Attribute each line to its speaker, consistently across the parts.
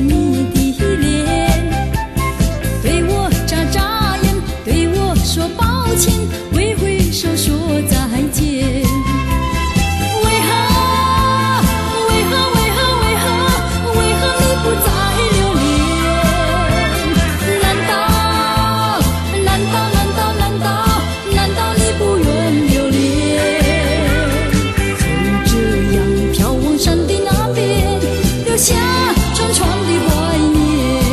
Speaker 1: 你的脸，对我眨眨眼，对我说抱歉，挥挥手说再见。为何你不再留恋？难道你不愿留恋？就这样飘往山的那边，留下长长的怀念。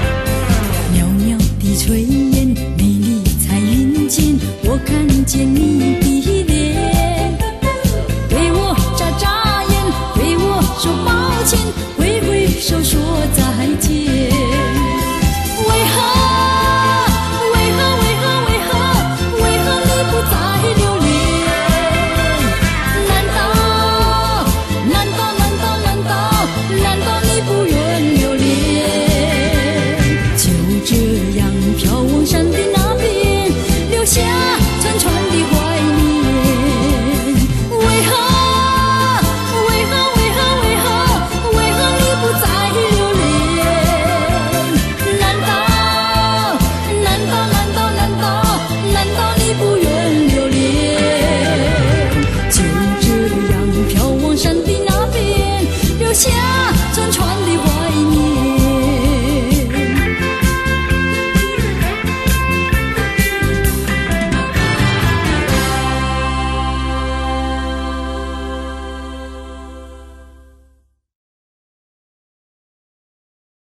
Speaker 1: 袅袅的炊烟，美丽彩云间，我看见你